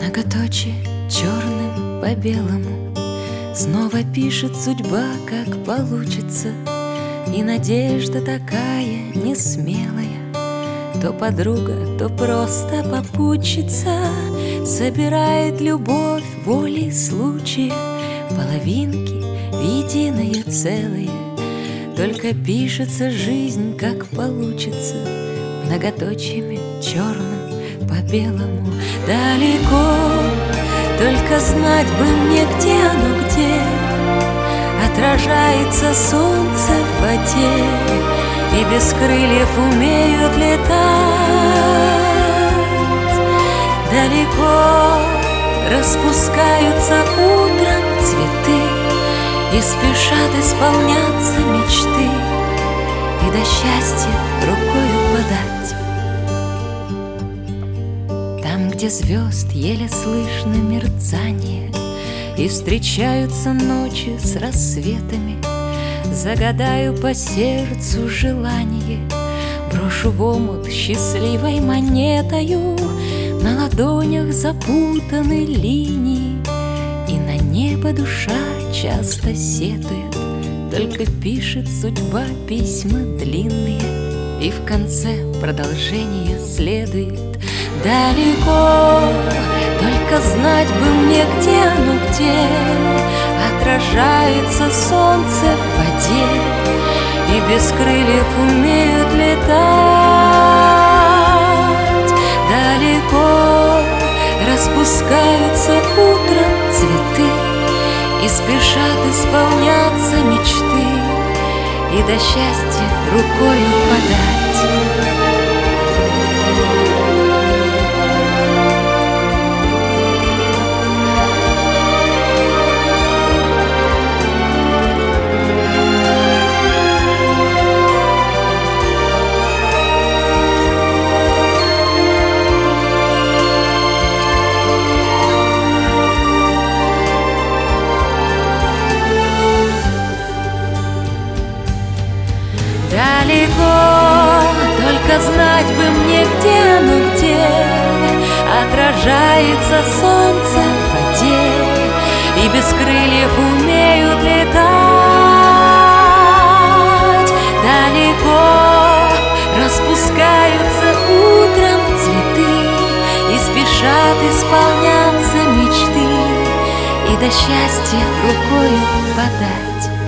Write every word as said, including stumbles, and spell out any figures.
Многоточие черным по белому снова пишет судьба, как получится. И надежда такая несмелая, то подруга, то просто попутчица, собирает любовь волей случая, половинки в единое целое. Только пишется жизнь, как получится, многоточиями черным по белому. Далеко, только знать бы мне, где оно, где отражается солнце в воде, и без крыльев умеют летать. Далеко распускаются утром цветы, и спешат исполняться мечты, и до счастья рукою подать. Там, где звезд еле слышно мерцание, и встречаются ночи с рассветами, загадаю по сердцу желание, брошу в омут счастливой монетою. На ладонях запутаны линии, и на небо душа часто сетует. Только пишет судьба письма длинные, и в конце продолжение следует. Далеко, только знать бы мне, где оно, где отражается солнце в воде, и без крыльев умеют летать. Далеко распускаются утром цветы, и спешат исполняться мечты, и до счастья рукою подать. Далеко, только знать бы мне, где оно, где отражается солнце в воде, и без крыльев умеют летать. Далеко распускаются утром цветы, и спешат исполняться мечты, и до счастья рукою подать.